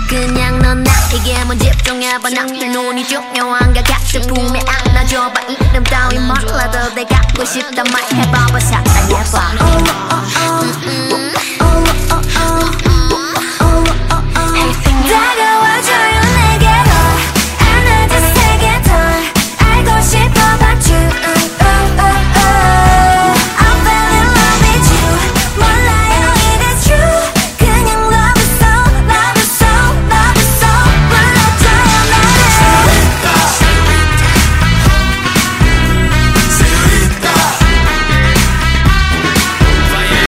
그냥 넌 나에게만 집중해봐. 나의 눈이 중요한가 같은 품에 안아줘봐. 이름 따위 몰라도 내 갖고 싶단 말 해봐봐. 사랑해봐.